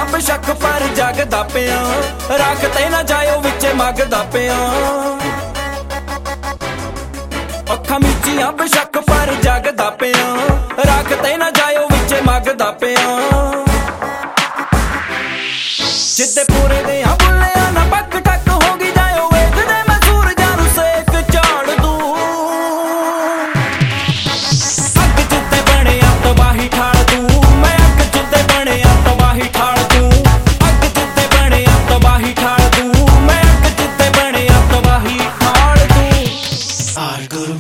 ਮੀਚੀਆਂ ਬਸ਼ੱਕ ਪਰ ਜਗਦਾ ਪਿਆ ਰੱਖ ਤੇ ਨਾ ਜਾਇਓ ਵਿੱਚ ਮੰਗਦਾ ਪਿਆ ਅੱਖਾਂ ਮੀਚੀਆਂ ਬਸ਼ੱਕ ਪਰ ਜਗਦਾ ਪਿਆ ਰੱਖ ਤੇ ਨਾ ਜਾਇਓ ਵਿੱਚ ਮੰਗਦਾ ਪਿਆ ਜਿੱਦੇ ਪੂਰੇ ਦੇ ਆ ਬੁੱਲਿਆ ਨਾ ਪੱਕ ਟੱਕ ਹੋ ਗਈ ਜਾਇਓ ਵੇਖਦੇ ਮੈਂ ਸੂਰਜਾਂ ਨੂੰ ਸੇਕ ਝਾੜ ਦੂੰ ਅੱਗ ਜਿੱਦੇ ਬਣਿਆ ਤਬਾਹੀ ਠਾਲ ਦੂੰ ਮੈਂ ਅੱਗ ਜਿੱਦੇ ਬਣਿਆ ਤਬਾਹੀ ਠਾਲ ਦੂੰ ਅੱਗ ਜਿੱਦੇ ਬਣਿਆ ਤਬਾਹੀ ਠਾਲ ਦੂੰ ਮੈਂ ਅੱਗ ਜਿੱਦੇ ਬਣਿਆ ਤਬਾਹੀ ਠਾਲ ਦੂੰ ਆਰ ਗੁਰੂ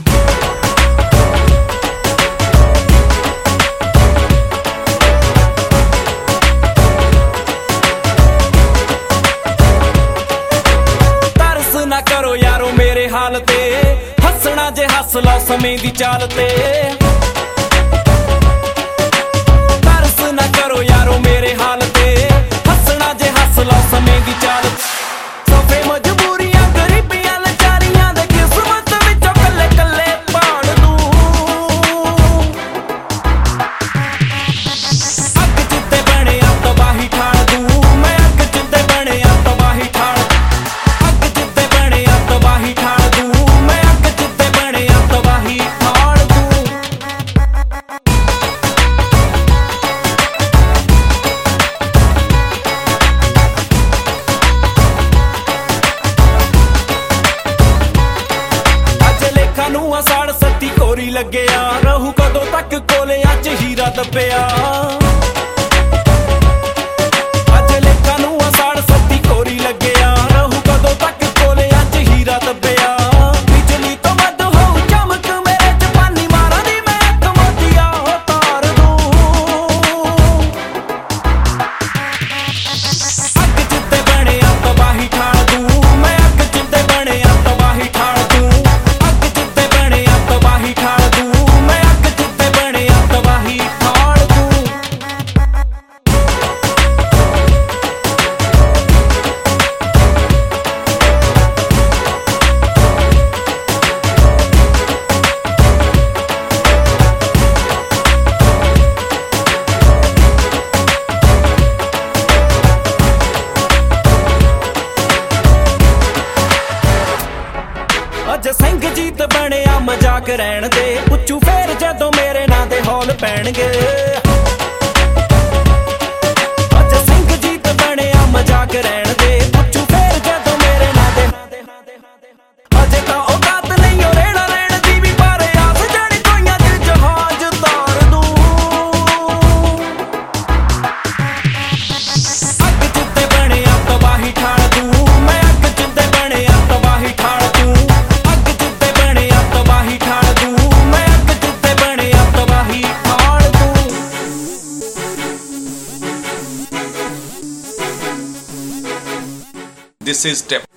करो यारो मेरे हाल ते हसना जे हस लो समय दी चाल ते तरस ना करो यारो मेरे हाल ते हसना जे हस लो समय दी चाल सोफे मजबूरियां गरीबियां लाचारियां दे किस्मत विचों कल्ले कल्ले पाड़ दूं अग जिद्दे बणिया तबाही ठाल दूं मैं अग जिद्दे बणिया तबाही ठाल तबाही ठाल दूं मैं अग जिद्दे बणिया तबाही ठाल दूं अज लेखा नूं साड़ सत्ती कोरी लग्गिया रहू कदों तक कोले अज हीरा दब्बिया अज लेखा नूं साड़ सत्ती कोरी लग्गिया रहू कदों तक कोले अज हीरा दब्बिया बिजली तो वध होऊ चमक मेरे च पानी मारा दी मैं अख मोतिया हो तार दूं अग जिद्दे बणिया तबाही ठाल दूं मैं अग जिद्दे बणिया तबाही ठाल दूं अग जिद्दे बणिया तबाही ठाल दूं मैं अग जिद्दे बणिया तबाही ठाल दूं अज सिंह जीत बणिया मजाक रहन दे पुछू फेर जदों मेरे नां दे हौल पैणगे अज सिंह जीत बणिया मजाक रहन दे पुछू फेर जदों मेरे नां दे अजे तां औकात नहीं ओ रेड़ा रहन दी भी पर आस जानी कोइयां च जहाज तार दूं अग जिद्दे बणिया तबाही ठाल दूं मैं अग जिद्दे बणिया तबाही ठाल दूं तबाही ठाल दूं मैं अग जिद्दे बणिया तबाही ठाल दूं This is Step